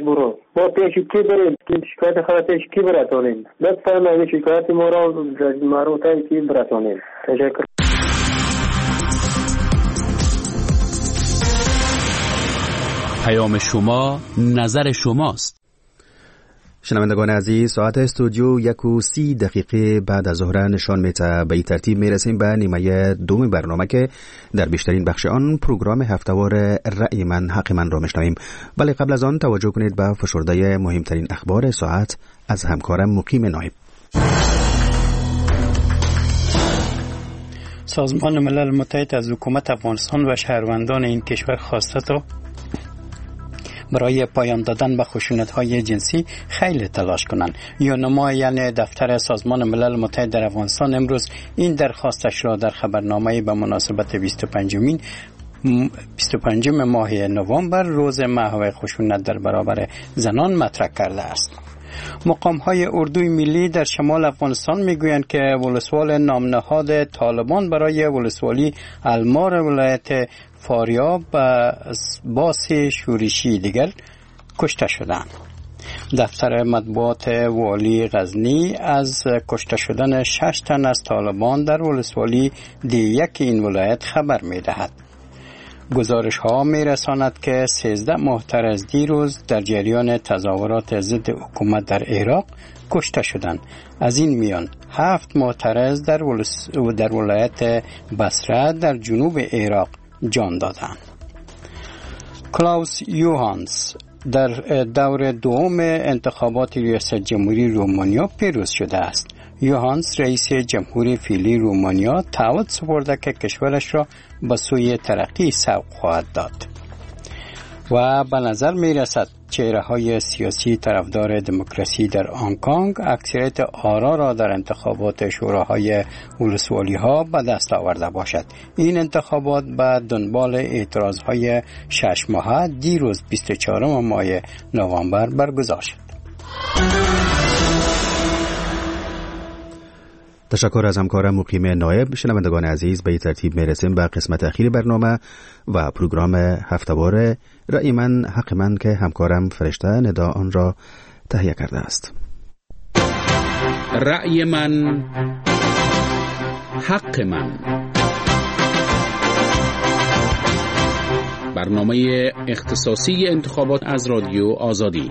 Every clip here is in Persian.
برو ما پیش کی بریم که شکایت خود پیش کی برسانیم لطفاً این شکایت ما را مربوطه کی برسانیم. تشکر. پیام شما نظر شماست. شنوندگان عزیز، ساعت استودیو 1:30 بعد از ظهر نشان میده. به این ترتیب میرسیم به نیمه دوم برنامه که در بیشترین بخش آن پروگرام هفتهوار رأی من حق من را میشنویم. ولی قبل از آن توجه کنید به فشرده مهمترین اخبار ساعت از همکارم مقیم نایب. سازمان ملل متحد از حکومت افغانستان و شهروندان این کشور خواسته تا برای پایان دادن به خشونت‌های جنسی خیلی تلاش کنند. یعنی دفتر سازمان ملل متحد در افغانستان امروز این درخواستش را در خبرنامه به مناسبت 25 ماه نوامبر روز محو خشونت در برابر زنان مطرح کرده است. مقام‌های اردوی ملی در شمال افغانستان میگویند که ولسوال نامنهاد طالبان برای ولسوالی المار ولایت فاریاب و باس شورشی دیگر کشته شدند. دفتر مطبوعات والی غزنی از کشته شدن 6 تن از طالبان در ولسوالی دی1 این ولایت خبر می‌دهد. گزارش ها می رساند که 13 معترض دیروز در جریان تظاهرات ضد حکومت در عراق کشته شدند. از این میان 7 معترض در ولایت بصره در جنوب عراق جان دادند. کلاوس یوهانس در دور دوم انتخابات ریاست جمهوری رومانیا پیروز شده است. یوهانس رئیس جمهوری فعلی رومانیا تعهد سپرده که کشورش را به سوی ترقی سوق خواهد داد و به نظر می رسد چهره‌های سیاسی طرفدار دموکراسی در هنگ کنگ اکثریت آرا را در انتخابات شوراهای ولسوالی‌ها به دست آورده باشد. این انتخابات به دنبال اعتراض‌های 6 ماهه دیروز 24 ماه نوامبر برگزار شد. تشکر از همکارم مقیم نایب. شنوندگان عزیز، به این ترتیب میرسیم به قسمت اخیر برنامه و پروگرام هفتهوار رأی من حق من که همکارم فرشته ندا آن را تهیه کرده است. رأی من حق من، برنامه اختصاصی انتخابات از رادیو آزادی.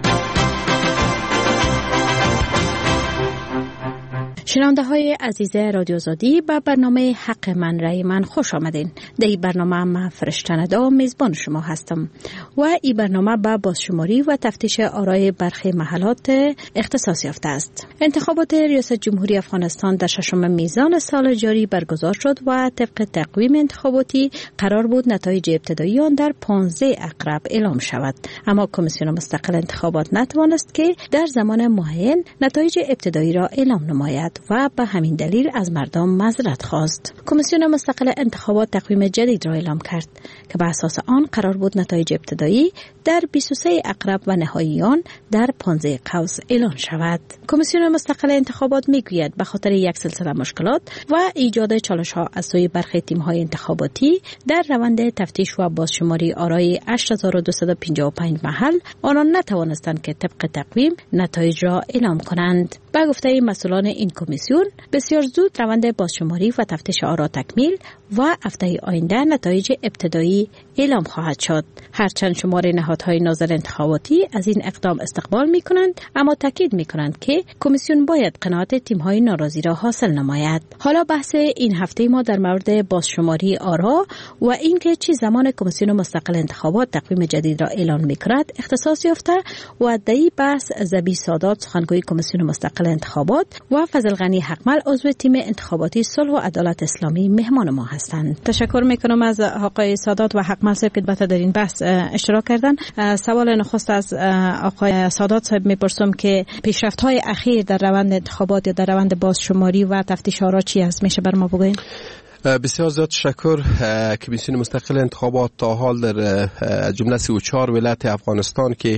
شنونده های عزیز رادیو آزادی به برنامه حق من رأی من خوش آمدین. در این برنامه من فرشته ندا میزبان شما هستم و این برنامه با بازشماری و تفتیش آرای برخی محلات اختصاص یافته است. انتخابات ریاست جمهوری افغانستان در 6 میزان سال جاری برگزار شد و طبق تقویم انتخاباتی قرار بود نتایج ابتدایی آن در 15 اقرب اعلام شود، اما کمیسیون مستقل انتخابات نتوانست که در زمان معین نتایج ابتدایی را اعلام نماید و به همین دلیل از مردم معذرت خواست. کمیسیون مستقل انتخابات تقویم جدید را اعلام کرد که به اساس آن قرار بود نتایج ابتدایی در 23 اقرب و نهایی آن در 15 قوس اعلان شود. کمیسیون مستقل انتخابات میگوید به خاطر یک سلسله مشکلات و ایجاد چالش‌ها از سوی برخی تیم‌های انتخاباتی در روند تفتیش و بازشماری آرای 8255 محل آنان نتوانستند که طبق تقویم نتایج را اعلام کنند. به گفته مسئولان این کمیسیون بسیار زود روند بازشماری و تفتیش آرا تکمیل و هفته آینده نتایج ابتدایی اعلام خواهد شد. هرچند شمار نهادهای ناظر انتخاباتی از این اقدام استقبال می کنند، اما تاکید می کنند که کمیسیون باید قناعت تیم‌های ناراضی را حاصل نماید. حالا بحث این هفته ما در مورد بازشماری آرا و اینکه چه زمان کمیسیون مستقل انتخابات تقویم جدید را اعلان می کند اختصاص یافته و در این بحث زبی سادات سخنگوی کمیسیون مستقل انتخابات و فضل غنی حقمل عضو تیم انتخاباتی صلح و عدالت اسلامی مهمان ما هستند. تشکر میکنم از آقای سادات و حقمل صاحب که در این بحث اشتراک کردن. سوال نخست از آقای سادات صاحب میپرسم که پیشرفت‌های اخیر در روند انتخابات یا در روند بازشماری و تفتیش آرا چی است؟ میشه بر ما بگوین؟ بسیار زیاد تشکر. کمیسیون مستقل انتخابات تا حال در جمله 34 ولایت افغانستان که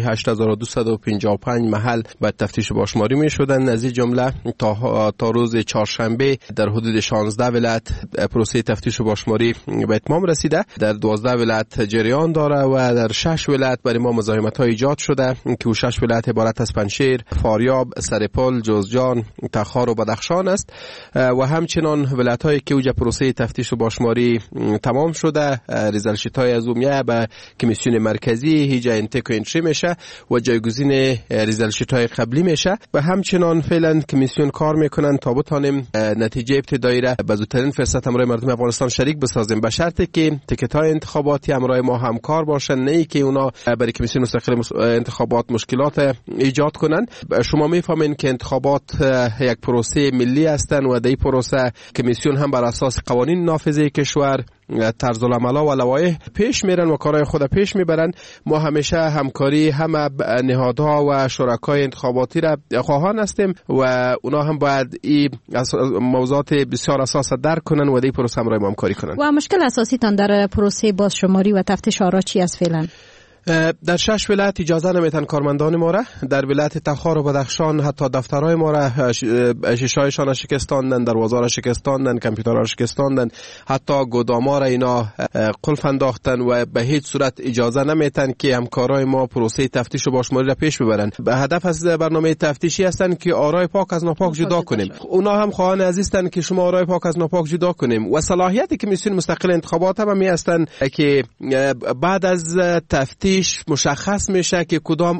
8255 محل به تفتیش باشماری می شدن، از این جمله تا روز چهارشنبه در حدود 16 ولایت پروسه تفتیش باشماری به اتمام رسیده، در 12 ولایت جریان داره و در 6 ولایت برای ما مزاحمت ها ایجاد شده که 6 ولایت عبارت از پنجشیر، فاریاب، سرپل، جوزجان، تخار و بدخشان است و همچنان ولایت هایی که اوج پروسه تفتیش و باشماری تمام شده، ریزالت شیت های از میه به کمیسیون مرکزی هیجا انتک و انتری میشه و جایگزین ریزالت شیت های قبلی میشه و همچنان فعلا کمیسیون کار میکنن تا بتانیم نتیجه ابتدایی را به زودترین فرصت همراه مردم افغانستان شریک بسازیم، به شرطی که تیکت های انتخاباتی همراه ما همکار باشن، نه که اونا برای کمیسیون مستقل انتخابات مشکلات ایجاد کنن. شما میفهمین که انتخابات یک پروسه ملی هستن و در این پروسه کمیسیون هم بر اساس قوانین نافذه کشور طرز العمل و لوایح پیش میرن و کارهای خود پیش میبرن. ما همیشه همکاری همه نهادها و شرکای انتخاباتی را خواهان هستیم و اونا هم باید این موضوعات بسیار اساس درک کنن و در پروسه همراه ما همکاری کنن. و مشکل اساسی تان در پروسه بازشماری و تفتیش آرا چی است فعلا؟ در 6 ولایت اجازه نمیتن کارمندان ما را، در ولایت تخار و بدخشان حتی دفترهای ما را شیشه‌هایشان شکستاندن، دروازه را شکستاندن، کامپیوترها را شکستاندن، حتی گوداما را اینا قلف انداختن و به هیچ صورت اجازه نمیتن که همکارای ما پروسه تفتیش و باشماری را پیش ببرن. به هدف از برنامه تفتیشی هستن که آرای پاک از ناپاک جدا کنیم. اونا هم خواهان عزیزن که شما آرای پاک از ناپاک جدا کنیم و صلاحیت کمیسیون مستقل انتخابات هم می هستن که بعد از تفتیش مشخص میشه که کدام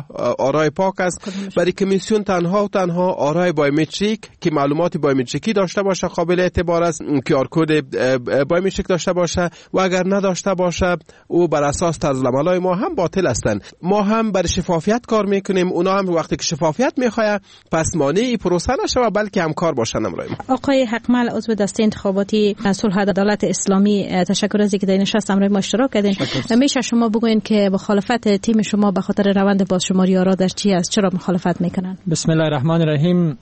آرای پاک است. برای کمیسیون تنها و تنها آرای بایومتریک که معلومات بایومتریکی داشته باشه قابل اعتبار است، QR کد بایومتریک داشته باشه و اگر نداشته باشه او بر اساس طرز العملای ما هم باطل هستند. ما هم برای شفافیت کار میکنیم، اونا هم وقتی که شفافیت میخواد پس مانع پروسه نشه بلکه همکار باشن امرای ما. آقای حقمل عضو دسته انتخاباتی صلح و عدالت اسلامی، تشکر از اینکه در نشست امروز ما اشتراک کردین. میشه شما بگوین که مخالفت تیم شما به خاطر روند بازشماری آرا در چی است؟ چرا مخالفت میکنن؟ بسم الله الرحمن الرحیم.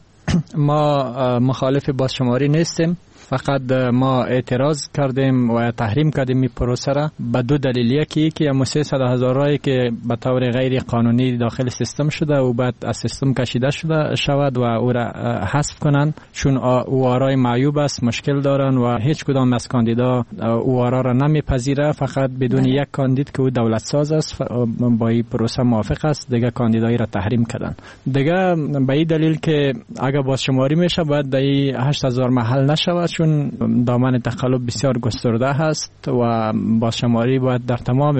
ما مخالف بازشماری نیستیم، فقط ما اعتراض کردیم و تحریم کردیم این پروسه را به دو دلیل. یکی که 300,000 رای که به طور غیر قانونی داخل سیستم شده و بعد از سیستم کشیده شود و او را حذف کنند، چون او آرای معیوب است، مشکل دارن و هیچ کدام از کاندیدا او آرا را نمیپذیره، فقط بدون یک کاندید که او دولت ساز است با این پروسه موافق است دیگه کاندیدایی را تحریم کردن. دیگه به این دلیل که اگر بازشماری میشه باید در 8,000 محل نشود، چون دامن تقلب بسیار گسترده هست و بازشماری باید در تمام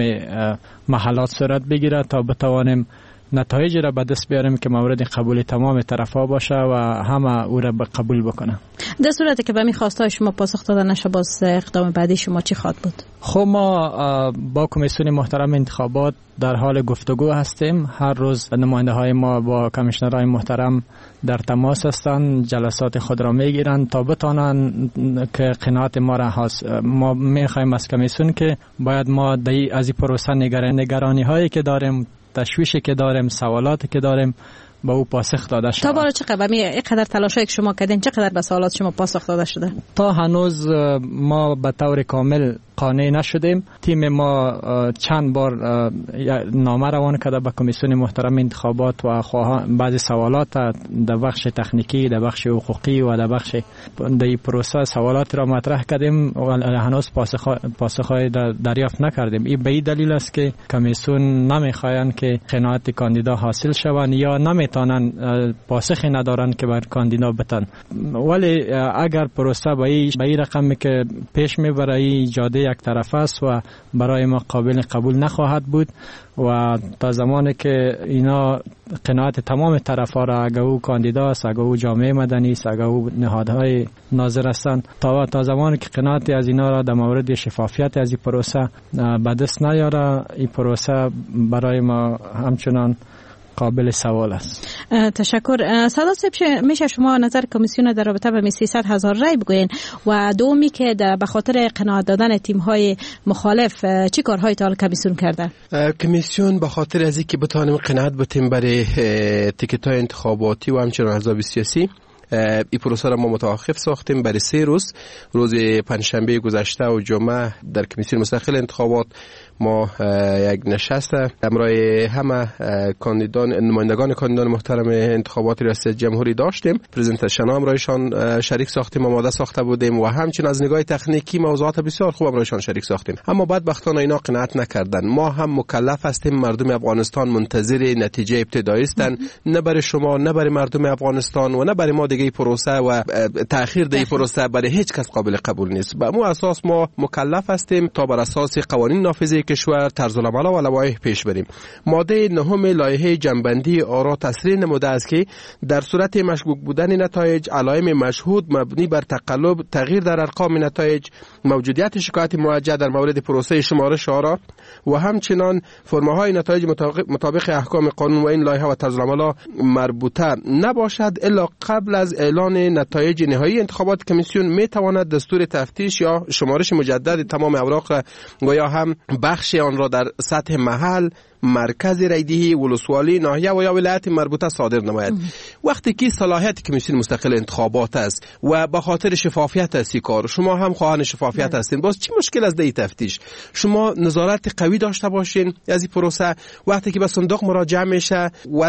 محلات صورت بگیره تا بتوانیم نتایج را به دست بیاریم که مورد قبول تمام طرفا باشه و همه او را قبول بکنه. در صورتی که به می خواستای شما پاسخ داده نشه باز اقدام بعدی شما چی خواهد بود؟ خب ما با کمیسیون محترم انتخابات در حال گفتگو هستیم. هر روز نماینده های ما با کمیشنرهای محترم در تماس هستند، جلسات خود را میگیرند تا بتانن که قناعت ما را ما میخوایم از کمیسیون که باید ما از این پروسه نگرانی هایی که داریم، تشویشی که داریم، سوالاتی که داریم با او پاسخ داده شده. تا بارا چقدر اینقدر تلاشایی که شما کردین چقدر به سوالات شما پاسخ داده شده؟ تا هنوز ما به طور کامل قانع نشدیم. تیم ما چند بار نامه روان کرده به کمیسیون محترم انتخابات و بعضی سوالات در بخش تکنیکی، در بخش حقوقی و در بخش در پروسه سوالات را مطرح کردیم و هنوز پاسخهای دریافت نکردیم. این به این دلیل است که کمیسیون نمیخواهند که قناعت کاندیدا حاصل شوند یا نمیتونن پاسخی ندارن که بر کاندیدا بتن. ولی اگر پروسه به این رقمی که پیش میبره جاده یک طرف است و برای ما قابل قبول نخواهد بود و تا زمانی که اینا قناعت تمام طرفا را، اگر او کاندیدا است، اگر او جامعه مدنی است، اگر او نهادهای ناظر هستند، تا زمانی که قناعت از اینا را در مورد شفافیت از این پروسه به دست نیاره، این پروسه برای ما همچنان قابل سوال است. تشکر. ساده صاحب، میشه شما نظر کمیسیون در رابطه با 300,000 رای بگوین و دومی که به خاطر قناعت دادن تیم‌های مخالف چی کارهای تا کمیسیون کرده؟ کمیسیون به خاطر از اینکه بتوانیم قناعت بتیم برای تیکت‌های انتخاباتی و همچنین احزاب سیاسی این پروسه را ما متوقف ساختیم برای 3 روز. روز پنجشنبه گذشته و جمعه در کمیسیون مستقل انتخابات ما یک نشست همراه همه نمایندگان کاندیدان محترم انتخابات ریاست جمهوری داشتیم. پرزنتیشن همراهشان شریک ساختیم، آماده ساخته بودیم و همچنین از نگاه تکنیکی موضوعات بسیار خوب همراهشان شریک ساختیم. اما بدبختانه اینا قناعت نکردن. ما هم مکلف هستیم، مردم افغانستان منتظر نتیجه ابتدایی هستند، نه برای شما، نه برای مردم افغانستان و نه برای ما دیگه پروسه و تأخیر در پروسه برای هیچ کس قابل قبول نیست. به مو اساس ما مکلف هستیم تا بر اساس قوانین نافذه کشور، طرز العمل و لوایح پیش بریم. ماده 9 لایحه جنبندی آرا تصریح نموده است که در صورت مشکوک بودن نتایج، علائم مشهود مبنی بر تقلب، تغییر در ارقام نتایج، موجودیت شکایت موجه در مورد پروسه شمارش آرا و همچنان فرم‌های نتایج مطابق احکام قانون و این لایحه و طرز العمل مربوطه نباشد الا قبل از اعلان نتایج نهایی انتخابات، کمیسیون میتواند دستور تفتیش یا شمارش مجدد تمام اوراق را یا هم بخش آن را در سطح محل، مرکز رایدهی، ولسوالی، ناحیه و یا ولایت مربوطه صادر نماید. وقتی که صلاحیت کمیسیون مستقل انتخابات است و به خاطر شفافیت است کار، شما هم خواهان شفافیت هستین، باز چی مشکل از دی تفتیش؟ شما نظارت قوی داشته باشین از این پروسه. وقتی که به صندوق مراجعه میشه،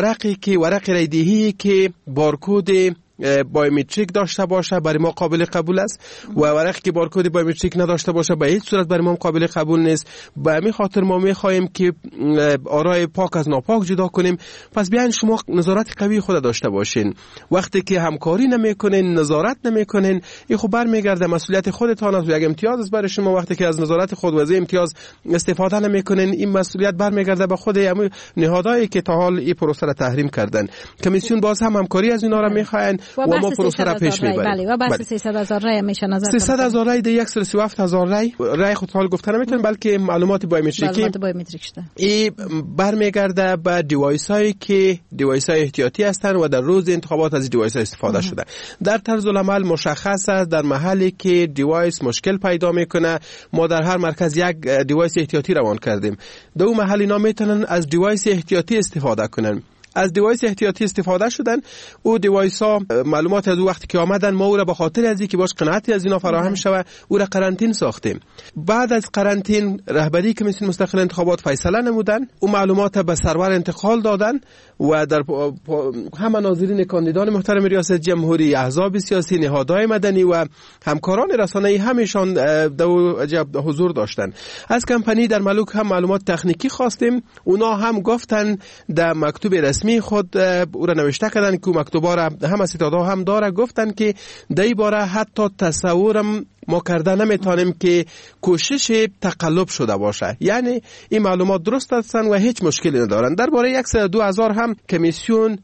ورق رایدهی که بارکد بایومتریک داشته باشه برای ما قابل قبول است و ورقی که بارکد بایومتریک نداشته باشه به هیچ صورت برای ما قابل قبول نیست. به همین خاطر ما میخواهیم که آرای پاک از ناپاک جدا کنیم. پس بیاین شما نظارت قوی خود داشته باشین. وقتی که همکاری نمیکنین، نظارت نمیکنین، این خب برمیگرده مسئولیت خودتان است و یک امتیاز است برای شما. وقتی که از نظارت خود و از امتیاز استفاده نمیکنین، این مسئولیت برمیگرده به خود نهادهایی که تا حال این پروسه را تحریم کردن. کمیسیون باز هم همکاری از اینا را میخواین و ما پروسه را پیش میبریم. بله و بحث 300,000 رای میشه نظر 300,000 رای ده 137,000 رای خود حال گفته نمیتونن، بلکه معلومات بایومتریکی شده. این برمیگرده به دیوایس هایی که دیوایس های احتیاطی هستند و در روز انتخابات از دیوایس ها استفاده شده. در طرز العمل مشخص است در محلی که دیوایس مشکل پیدا میکنه ما در هر مرکز یک دیوایس احتیاطی روان کردیم. در اون محل اینا میتونن از دیوایس احتیاطی استفاده کنن. از دیوایس احتیاطی استفاده شدن، او دیوایس ها معلومات از وقتی که آمدن ما او را به خاطر از اینکه باش قناعتی از اینا فراهم شوه او را قرنطین ساختیم. بعد از قرنطین رهبری کمیسیون مستقل انتخابات فیصله نمودن، او معلومات به سرور انتقال دادن و در همه ناظرین کاندیدان محترم ریاست جمهوری، احزاب سیاسی، نهادهای مدنی و همکاران رسانه‌ای همشان در حضور داشتن. از کمپانی در ملوک هم معلومات تکنیکی خواستیم، اونا هم گفتن در مکتوب رسمی خود او را نوشته کردن که مکتوبا را همه ستادا هم داره، گفتن که در این باره حتی تصورم ما کرده نمیتونیم که کوشش تقلب شده باشه. یعنی این معلومات درست هستند و هیچ مشکلی ندارن. درباره 102,000 هم کمیسیون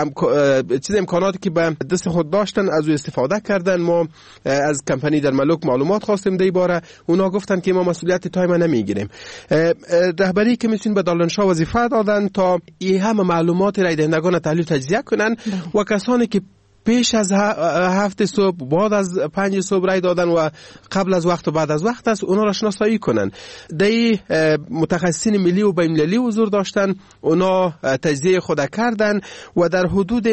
امکاناتی که به دست خود داشتن از او استفاده کردن. ما از کمپانی در ملوک معلومات خواستیم در این باره، اونا گفتن که ما مسئولیت تایم نمیگیریم. رهبری کمیسیون به دالنشاه وظیفه دادن تا این همه معلومات رای دهندگان تحلیل تجزیه کنن و کسانی که پیش از 7 صبح، بعد از 5 صبح رای دادن و قبل از وقت و بعد از وقت است، اونا را شناسایی کنن. دی متخصصین ملی و بین‌المللی حضور داشتن، اونا تجزیه خود کردن و در حدود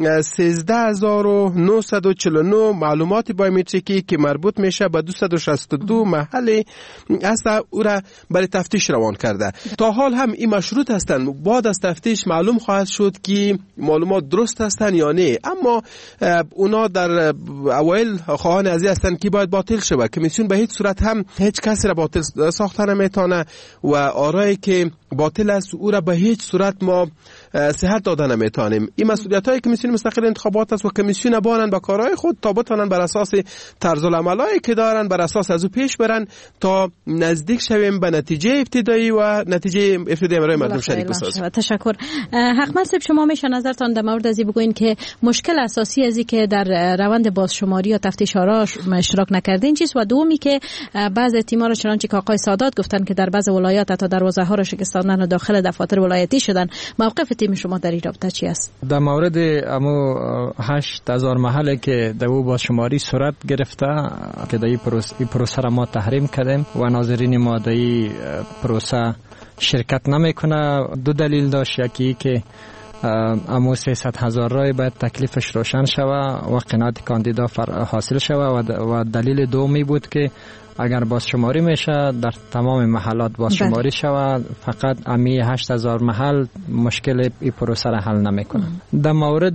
13,949 معلومات بایومتریکی که مربوط میشه به 262 محل است او را برای تفتیش روان کرده. تا حال هم این مشروط هستند، بعد از تفتیش معلوم خواهد شد که معلومات درست هستند یا نه. اما اونا در اوایل خواهان از این هستند که باید باطل شود. کمیسیون به هیچ صورت هم هیچ کسی را باطل ساخته نمیتونه و آرایی که باطل است او را به هیچ صورت ما صحت داده نمیتونیم. این مسئولیت های کمیسیون مستقل انتخابات است و کمیسیون بانن به کارهای خود تا بتونن بر اساس طرز العملایی که دارن بر اساس از او پیش برن تا نزدیک شویم به نتیجه ابتدایی و نتیجه ابتدایی برای مردم شریک بسازیم. تشکر. حقمل صاحب، شما میشه نظرتان در مورد از این بگوین که مشکل اساسی ازی که در روند بازشماری یا تفتیش آرا اشتراک نکردین چیست و دومی که بعضی تیم‌ها را چنانچه که آقای سادات گفتن که در بعضی ولایات حتی دروازه‌ها را شکستاندن و داخل دفاتر ولایتی شدن، موقف تیم شما در این رابطه چی است؟ در مورد امو 8,000 محله که در او بازشماری صورت گرفته که در این پروسه را ما تحریم کردیم و ناظرین ما در این پروسه شرکت نمیکنه، دو دلیل داشت. یکی که امو 300,000 رای باید تکلیفش روشن شود و قناعت کاندیدا حاصل شود و دلیل دومی بود که اگر بازشماری میشه در تمام محلات بازشماری شود، فقط امی 8,000 محل مشکل این پروسه را حل نمیکنه. در مورد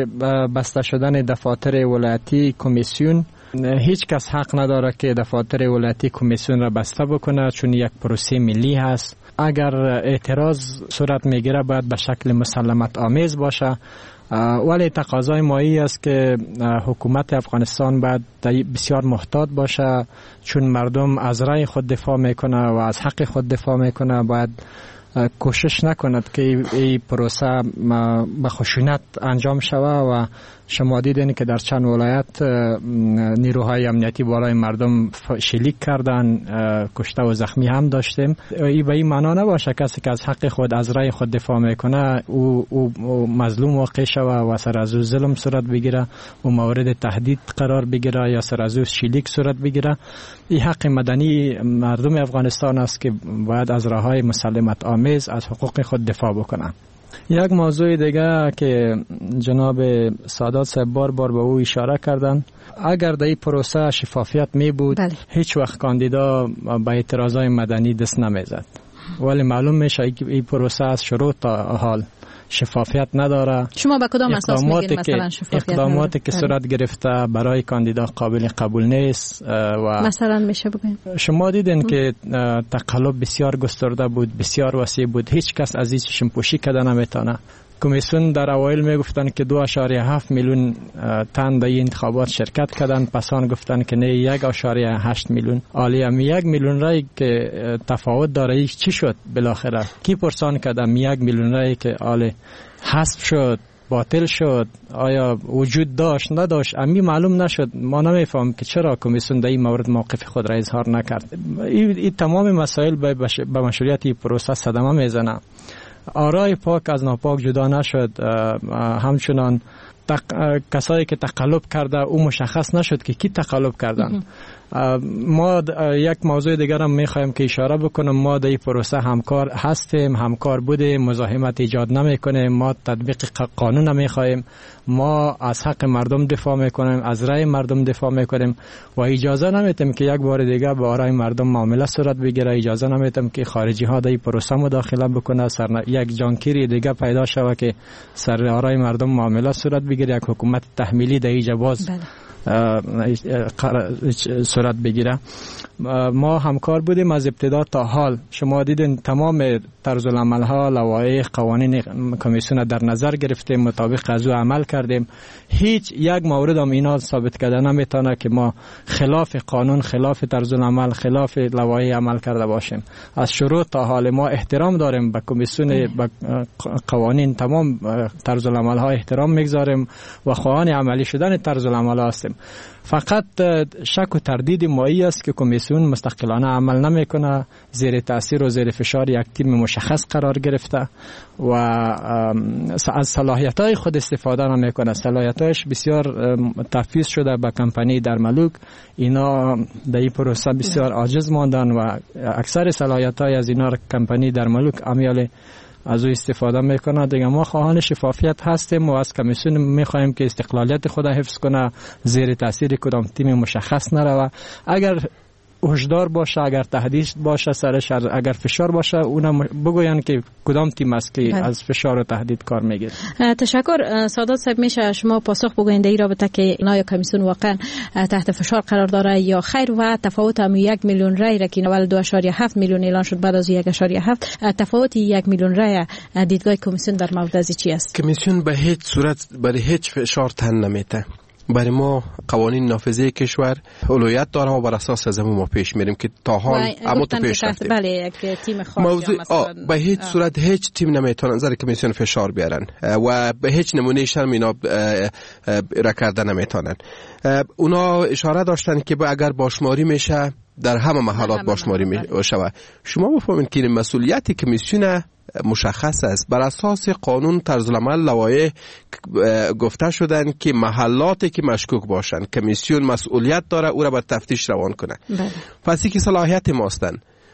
بسته شدن دفاتر ولایتی کمیسیون، هیچ کس حق نداره که دفاتر ولایتی کمیسیون را بسته بکنه، چون یک پروسه ملی هست. اگر اعتراض صورت میگیره باید به شکل مسلمت آمیز باشه، ولی تقاضای مایی است که حکومت افغانستان باید بسیار محتاط باشه، چون مردم از رای خود دفاع میکنه و از حق خود دفاع میکنه. باید کوشش نکند که این پروسه به خشونت انجام شود و شما دیدین که در چند ولایت نیروهای امنیتی بالای مردم شلیک کردن، کشته و زخمی هم داشتیم. این به این معنا نباشه کسی که از حق خود از رای خود دفاع میکنه او مظلوم واقع شود و سر از او ظلم صورت بگیره و مورد تهدید قرار بگیره یا سر از او شلیک صورت بگیره. این حق مدنی مردم افغانستان است که باید از راههای مسالمت آمیز از حقوق خود دفاع بکنه. یک موضوع دیگه که جناب سادات صاحب بار به او اشاره کردن، اگر در این پروسه شفافیت می بود هیچ وقت کاندیدا به اعتراضای مدنی دست نمیزد، ولی معلوم میشه این پروسه از شروع تا حال شفافیت نداره. شما به کدام اساس میگین مثلا شفافیت اقداماتی که صورت گرفته برای کاندیدا قابل قبول نیست و مثلا میشه بگین شما دیدین که تقلب بسیار گسترده بود، بسیار وسیع بود، هیچ کس از این شمپوشی کردن نمیتونه. کمیسیون در اوایل میگفتن که 2.7 میلیون تن در این انتخابات شرکت کردن، پس آن گفتن که نه 1.8 میلیون. عالی 1 میلیون رای که تفاوت داره چی شد بالاخره؟ کی پرسان کردم 1 میلیون رای که عالی حذف شد، باطل شد، آیا وجود داشت نداشت؟ امی معلوم نشد. ما نمیفهم که چرا کمیسیون در این مورد موقف خود را اظهار نکرد. این تمام مسائل به مشروعیت این پروسه صدمه میزنه. آرای پاک از ناپاک جدا نشد، همچنان کسایی که تقلب کرده او مشخص نشد که کی تقلب کردن. ما یک موضوع دیگر هم میخوایم که اشاره بکنم، ما در این پروسه همکار هستیم، همکار بودیم، مزاحمت ایجاد نمیکنیم، ما تطبیق قانون نمیخوایم، ما از حق مردم دفاع میکنیم، از رای مردم دفاع میکنیم و اجازه نمیتیم که یک بار دیگه به آرای مردم معامله صورت بگیره. اجازه نمیتیم که خارجی ها در این پروسه مداخله بکنه، یک جانکیری دیگه پیدا شود که سر آرای مردم معامله صورت بگیره، یک حکومت تحمیلی در اینجا باز صورت بگیره. ما همکار بودیم از ابتدا تا حال. شما دیدین تمام طرز العمل ها، لوایح، قوانین کمیسیون در نظر گرفتیم، مطابق از او عمل کردیم. هیچ یک مورد هم اینا ثابت کردن نمیتونه که ما خلاف قانون، خلاف طرز العمل، خلاف لوایح عمل کرده باشیم. از شروع تا حال ما احترام داریم به کمیسیون، به قوانین، تمام طرز العمل ها احترام میگذاریم و خواهان عملی شدن طرز العمل ها هستیم. فقط شک و تردید مایی است که کمیسیون مستقلانه عمل نمیکنه، زیر تاثیر و زیر فشار یک تیم مشخص قرار گرفته و از صلاحیت‌های خود استفاده نمیکنه. صلاحیت‌هاش بسیار تفویض شده به کمپانی در ملوک. اینا در این پروسه بسیار عاجز ماندن و اکثر صلاحیت‌های از اینا کمپانی در ملوک امیال از او استفاده میکنه. دیگه ما خواهان شفافیت هستیم و از کمیسیون میخوایم که استقلالیت خود حفظ کنه، زیر تاثیر کدام تیم مشخص نروه. اگر هشدار باشه، اگر تهدید باشه سرش، اگر فشار باشه، اونم بگوین که کدام تیم است که از فشار و تهدید کار میگیره. تشکر. سادات صاحب، میشه شما پاسخ بگوین در این رابطه که نای کمیسیون واقعا تحت فشار قرار داره یا خیر و تفاوت هم 1 میلیون رای را که اول 2.7 میلیون اعلان شد بعد از 1.7 تفاوت 1 میلیون رای دیدگاه کمیسیون در مورد از چی است؟ کمیسیون به هیچ صورت برای هیچ فشار تن نمیده. برای ما قوانین نافذه کشور اولویت داره و بر اساس از ما پیش میریم که تا حال اما تو پیش رفتیم. بله، یک تیم خاص به هیچ صورت هیچ تیم نمیتونه نظر کمیسیون فشار بیارن و به هیچ نمونه شرم اینا را کرده نمیتونن. اونا اشاره داشتن که اگر باشماری میشه در همه محلات باشماری میشه. شما بفهمید که مسئولیت کمیسیون مشخص است. بر اساس قانون طرز العمل لوایح گفته شدن که محلاتی که مشکوک باشن کمیسیون مسئولیت داره او را به تفتیش روان کنه. پس این که صلاحیت ماستن.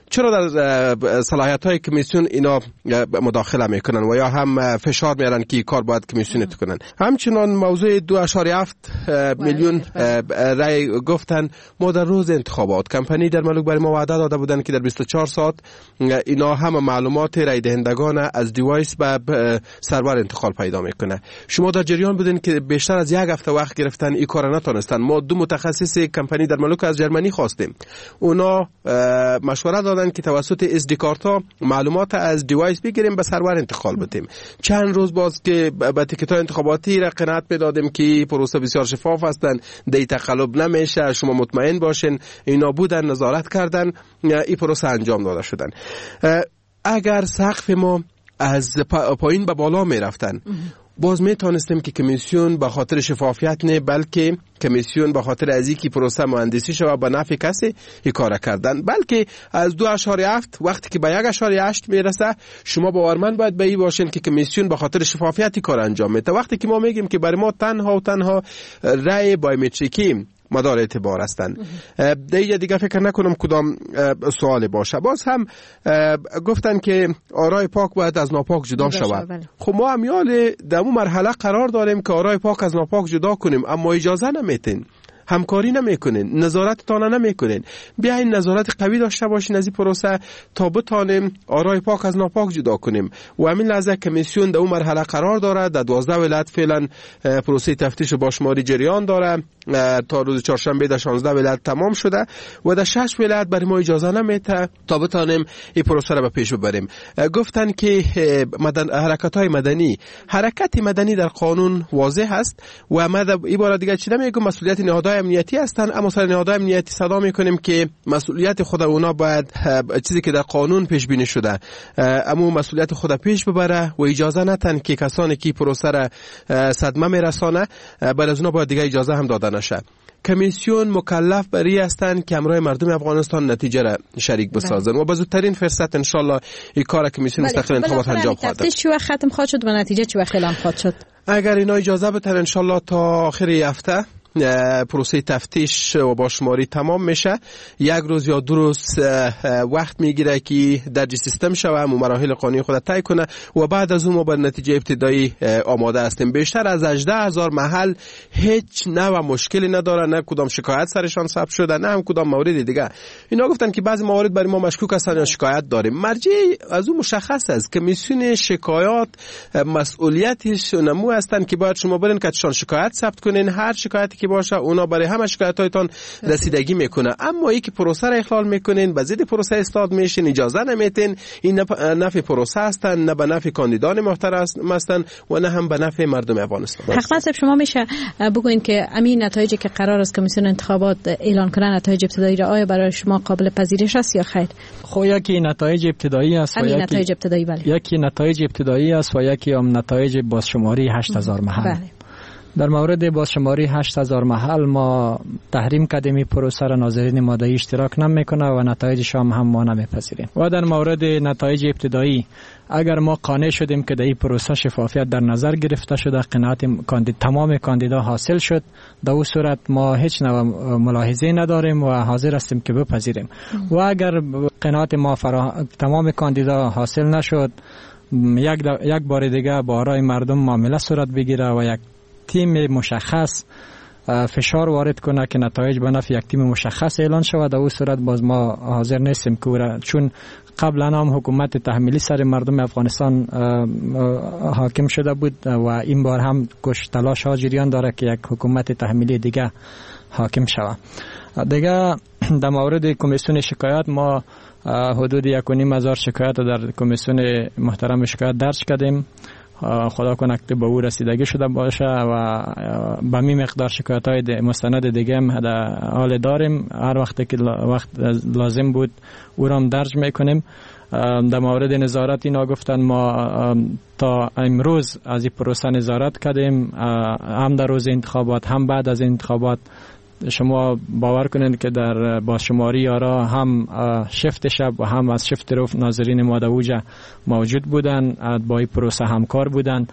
چرا در صلاحیت‌های کمیسیون اینا مداخله میکنن و یا هم فشار میارن که کار باید کمیسیون کنن؟ همچنان موضوع 2.7 میلیون رای گفتن ما در روز انتخابات کمپانی در ملک برای ما وعده داده بودن که در 24 ساعت اینا همه معلومات رای دهندگان از دیوایس به سرور انتقال پیدا میکنه. شما در جریان بودین که بیشتر از یک هفته وقت گرفتن این کار نتونستن. ما 2 متخصص کمپانی در ملک از جرمنی خواستیم، اونا مشوره دادن که توسط اس دی کارتا معلومات از دیوایس بگیریم به سرور انتقال بدیم. چند روز باز که به تیکت‌های انتخاباتی را قناعت میدادیم که پروسه بسیار شفاف هستند، دیتا خلب نمیشه، شما مطمئن باشین. اینا بودن، نظارت کردن، این پروسه انجام داده شدن. اگر سقف ما از پایین به بالا می رفتن، باز می تانستیم که کمیسیون به خاطر شفافیت نه، بلکه کمیسیون به خاطر از اینکه پروسه مهندسی شود به نفع کسی این کار کردن، بلکه از 2.7 وقتی که به 1.8 میرسه شما باورمند باید به این باشین که کمیسیون به خاطر شفافیت کار انجام میده. وقتی که ما میگیم که برای ما تنها رای بایومتریکی مدار اعتبار هستند، دیگه فکر نکنم کدام سوال باشه. باز هم گفتن که آرای پاک باید از ناپاک جدا شود. خب ما امیال در اون مرحله قرار داریم که آرای پاک از ناپاک جدا کنیم، اما اجازه نمیتین، همکاری نمیکنین، نظارت تانه نمیکنین. بیاین نظارت قوی داشته باشین از این پروسه تا بتانیم آرای پاک از ناپاک جدا کنیم. و همین لحظه کمیسیون در اون مرحله قرار داره. در 12 ولایت فعلا پروسه تفتیش و باشماری جریان داره، تا روز چهارشنبه در 16 ولایت تمام شده و در 6 ولایت برای ما اجازه نمیده تا بتانیم این پروسه را به پیش ببریم. گفتن که حرکت‌های مدنی، حرکت مدنی در قانون واضح است و ما در این باره دیگه چی نمیگم، مسئولیت نهادهای امنیتی هستند، اما سر نهادهای امنیتی صدا میکنیم که مسئولیت خود اونا باید چیزی که در قانون پیش بینی شده اما مسئولیت خود پیش ببره و اجازه نتن که کسانی که پروسه را صدمه میرسانه بعد از اونا باید دیگه اجازه هم داده نشه. کمیسیون مکلف بری هستند که همراه مردم افغانستان نتیجه را شریک بسازن و به زودترین فرصت ان شاء الله این کار کمیسیون مستقل انتخابات انجام خواهد داد. چی وقت ختم خواهد شد و نتیجه چی وقت اعلام خواهد شد؟ اگر اینا اجازه بدن ان شاء الله تا آخر هفته پروسه تفتیش و باشماری تمام میشه. 1 روز یا 2 روز وقت میگیره که درج سیستم شوه و مراحل قانونی خود طی کنه و بعد از اون ما به نتیجه ابتدایی آماده هستیم. بیشتر از 18,000 محل هیچ نوع مشکلی نداره، نه کدام شکایت سرشان ثبت شده نه هم کدام مورد دیگه. اینا گفتن که بعضی موارد برای ما مشکوک هستن یا شکایت داریم. مرجع از اون مشخص است که کمیسیون شکایات مسئولیتش نمو هستن که باید شما برین که شان شکایت ثبت کنین، هر شکایتی که باشه اونا برای همه شکایت‌هایتان رسیدگی میکنه. اما یکی پروسه را اخلال میکنین، به ضد پروسه استاد میشین، اجازه نمیتین. این نفع پروسه هستن، نه به نفع کاندیدان محترم هستن و نه هم به نفع مردم افغانستان. حقیقت صاحب شما میشه بگوین که همین نتایجی که قرار است کمیسیون انتخابات اعلان کنه نتایج ابتدایی را آیا برای شما قابل پذیرش است یا خیر؟ خب یکی نتایج ابتدایی است و نتایج ابتدایی بله. یکی نتایج ابتدایی است و یکی هم نتایج بازشماری 8000 محل. بله. در مورد بازشماری 8000 محل ما تحریم کردیم این پروسه را، ناظرین ماده‌ای اشتراک نمیکنه و نتایجش هم ما نمیپذیریم. و در مورد نتایج ابتدایی اگر ما قانع شدیم که در این پروسه شفافیت در نظر گرفته شده، قناعت تمام کاندیدا حاصل شد، در اون صورت ما هیچ نوع ملاحظه نداریم و حاضر هستیم که بپذیریم. و اگر قناعت ما تمام کاندیدا حاصل نشد، یک بار دیگه با آرای مردم معامله صورت بگیره و یک تیم مشخص فشار وارد کنه که نتایج به نفع یک تیم مشخص اعلان شود، در اون صورت باز ما حاضر نیستیم که چون قبلا هم حکومت تحمیلی سر مردم افغانستان حاکم شده بود و این بار هم تلاش ها جریان داره که یک حکومت تحمیلی دیگه حاکم شود. دیگه در مورد کمیسیون شکایت ما حدود 1,500 شکایت در کمیسیون محترم شکایت درج کردیم. خدا کنه که به او رسیدگی شده باشه و به می مقدار شکایت های مستند دیگه هم حال داریم. هر وقت که وقت لازم بود او را هم درج میکنیم. در مورد نظارت اینا گفتن ما تا امروز از این پروسه نظارت کردیم، هم در روز انتخابات هم بعد از انتخابات. شما باور کنید که در بازشماری آرا هم شفت شب و هم از شفت روز ناظرین مادوجه موجود بودن، با این پروسه همکار بودن.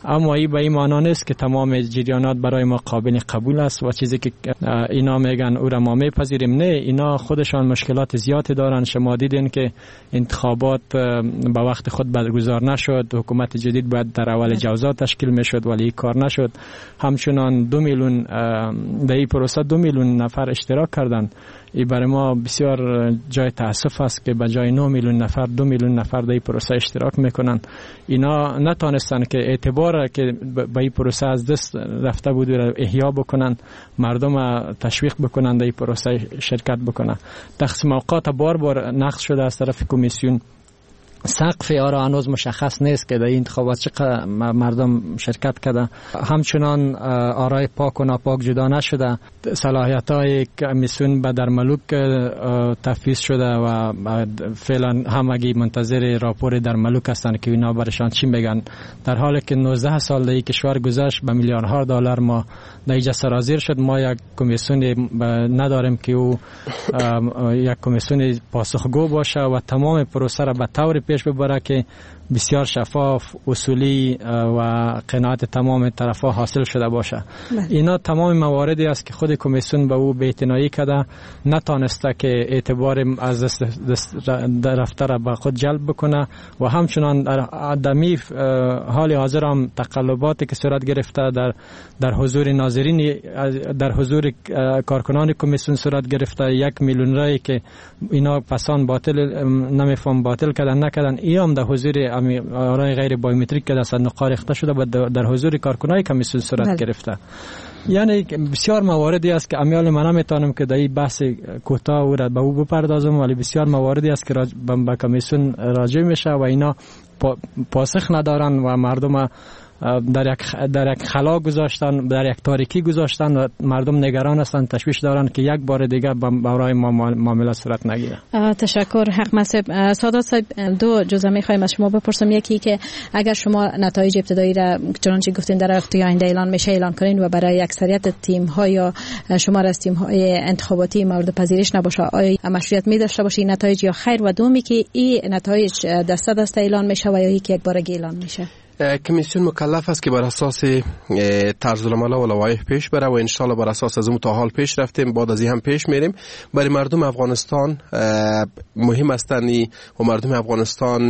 اما این به این معنا نیست که تمام جریانات برای ما قابل قبول است و چیزی که اینا میگن او را ما میپذیریم. نه، اینا خودشان مشکلات زیادی دارن. شما دیدین که انتخابات به وقت خود برگزار نشد، حکومت جدید باید در اول جوزا تشکیل میشد ولی کار نشد. همچنان 2 میلیون در این پروسه 2 میلیون نفر اشتراک کردند. این برای ما بسیار جای تاسف است که به جای 9 میلیون نفر 2 میلیون نفر در این پروسه اشتراک میکنن. اینا نتونستن که اعتبار که به این پروسه از دست رفته بود را احیا بکنن، مردم تشویق بکنن در این پروسه شرکت بکنن. تقسیم اوقات بار نقض شده از طرف کمیسیون. سقف آرا هنوز مشخص نیست که در این انتخابات چقدر مردم شرکت کرده. همچنان آرای پاک و ناپاک جدا نشده. صلاحیت های کمیسیون به در ملوک تفویض شده و فعلا همگی منتظر راپور در ملوک هستند که اینا برشان چی میگن، در حالی که 19 سال در این کشور گذشت به میلیاردها دلار ما در اینجا سرازیر شد. ما یک کمیسیون نداریم که او یک کمیسیون پاسخگو باشه و تمام پروسه را به طور پیش ببره که بسیار شفاف، اصولی و قناعت تمام طرفا حاصل شده باشه. اینا تمام مواردی است که خود کمیسیون به او بی‌اعتنایی کرده، نتانسته که اعتبار از دست رفته را به خود جلب بکنه و همچنان در حال حاضر هم تقلباتی که صورت گرفته در حضور ناظرین، در حضور کارکنان کمیسیون صورت گرفته. 1 میلیون رای که اینا پسان باطل نمیفهم باطل کردن نکردن، ای هم در حضور آرای غیر بایومتریک که در صندوق ریخته شده و در حضور کارکنان کمیسیون صورت گرفته. یعنی بسیار مواردی است که امیال من نمیتونم که در این بحث کوتاه او را به او بپردازم، ولی بسیار مواردی است که به کمیسیون راجع میشه و اینا پاسخ ندارن و مردم در یک خلا گذاشتن، در یک تاریکی گذاشتن و مردم نگران هستند، تشویش دارن که یک بار دیگه برای ما معامله صورت نگیره. تشکر حق منصب. سادات صاحب، 2 جزء میخوایم از شما بپرسم. یکی که اگر شما نتایج ابتدایی را چنانچه گفتین در وقت آینده اعلان میشه اعلان کنین و برای اکثریت تیم ها یا شمار از تیم های انتخاباتی مورد پذیرش نباشه، آیا مشروعیت می داشته باشه این نتایج یا خیر؟ و دومی که این نتایج دسته اعلان میشه و یا یک بار اعلان میشه؟ کمیسیون مکلف است که بر اساس طرز العمل و لوایح پیش بره و ان شاء الله بر اساس از اون تا حال پیش رفتیم، بعد از این هم پیش میریم. برای مردم افغانستان مهم استنی و مردم افغانستان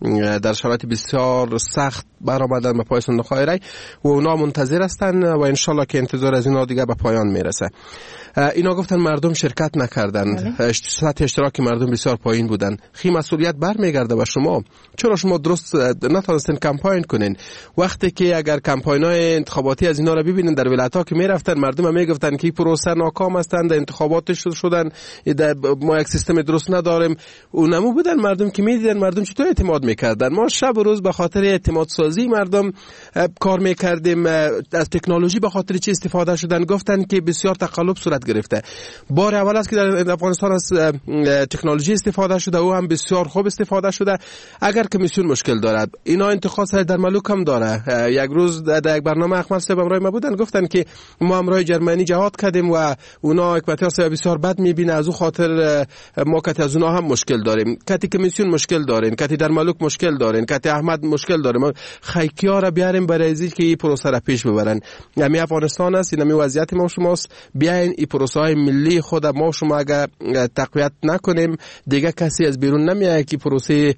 در شرایط بسیار سخت برآمدن به پای صندوق های رای و اونا منتظر هستن و ان شاء الله که انتظار از اینا دیگه به پایان میرسه. اینا گفتن مردم شرکت نکردن، سطح اشتراک مردم بسیار پایین بودن. خی مسئولیت برمیگرده به شما. چرا شما درست نتونستین کمپاین کنین؟ وقتی که اگر کمپاین‌های انتخاباتی از اینا رو ببینن در ولایت‌ها که میرفتن، مردم هم میگفتن که پروسه ناکام هستند، انتخابات شدن، ما یک سیستم درست نداریم. اونمو بودن مردم که میدیدن مردم چطور اعتماد میکردن. ما شب و روز به خاطر اعتماد سازی مردم کار میکردیم. از تکنولوژی به خاطر چی استفاده شدن؟ گفتن که بسیار تقلب صورت گرفته. بار اول است که در افغانستان از تکنولوژی استفاده شده، او هم بسیار خوب استفاده شده. اگر کمیسیون مشکل دارد، اینا انتخاب در ملوک هم داره. یک روز در یک برنامه احمد صاحب همراه ما بودن، گفتن که ما همراه جرمنی جهاد کردیم و اونا حکمت صاحب بسیار بد میبینه، از اون خاطر ما کتی از اونا هم مشکل داریم، کتی کمیسیون مشکل دارین، کتی در ملوک مشکل دارین، کتی احمد مشکل داریم. خیکیا را بیاریم برای ازی که این پروسه را پیش ببرن. یعنی افغانستان است، این وضعیت ما شماست. بیاین این پروسه های ملی خود ما شما اگر تقویت نکنیم، دیگه کسی از بیرون نمیاد که پروسه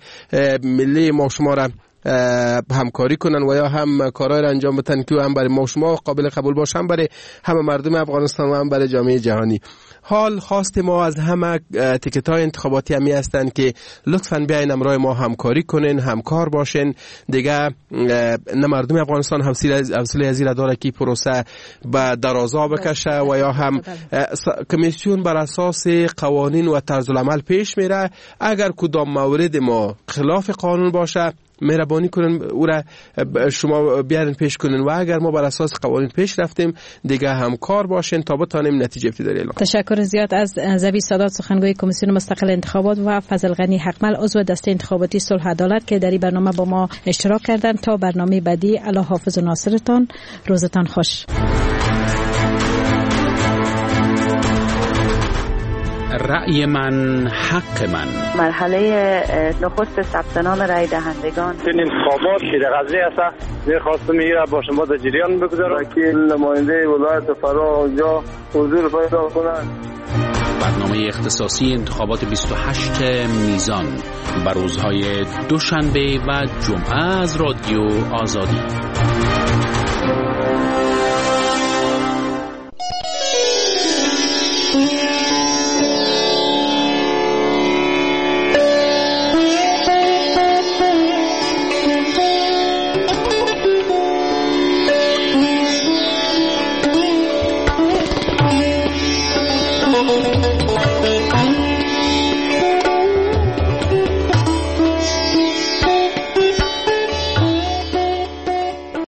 ملی ما شما را همکاری کنن و یا هم کارهای را انجام بدن که هم برای ما شما قابل قبول باشه، هم برای همه مردم افغانستان و هم برای جامعه جهانی. حال خواست ما از همه تیکت‌های انتخاباتی همی هستند که لطفاً بیاین همراه ما همکاری کنین، همکار باشین. دیگه نه مردم افغانستان حوصله از این داره که پروسه به درازا بکشه و یا هم کمیسیون بر اساس قوانین و طرز العمل پیش میره. اگر کدام مورد ما خلاف قانون باشه، مهربانی کنین او را شما بیارین پیش کنین و اگر ما بر اساس قوانین پیش رفتیم، دیگه همکار باشین تا بتانیم نتیجه ابتدایی اعلام. تشکر زیاد از زبی سادات، سخنگوی کمیسیون مستقل انتخابات، و فضل غنی حقمل، عضو دسته انتخاباتی صلح و عدالت که در این برنامه با ما اشتراک کردند. تا برنامه بعدی، الله حافظ و ناصرتان. روزتان خوش. رأی من حق من. مرحله نخست ثبت نام رای دهندگان. این انتخابات که در غزه است میخواستم این را با شما در جریان بگذارم که نماینده ولایت فرا اونجا حضور پیدا کنند. برنامه اختصاصی انتخابات 28 میزان بر روزهای دوشنبه و جمعه از رادیو آزادی.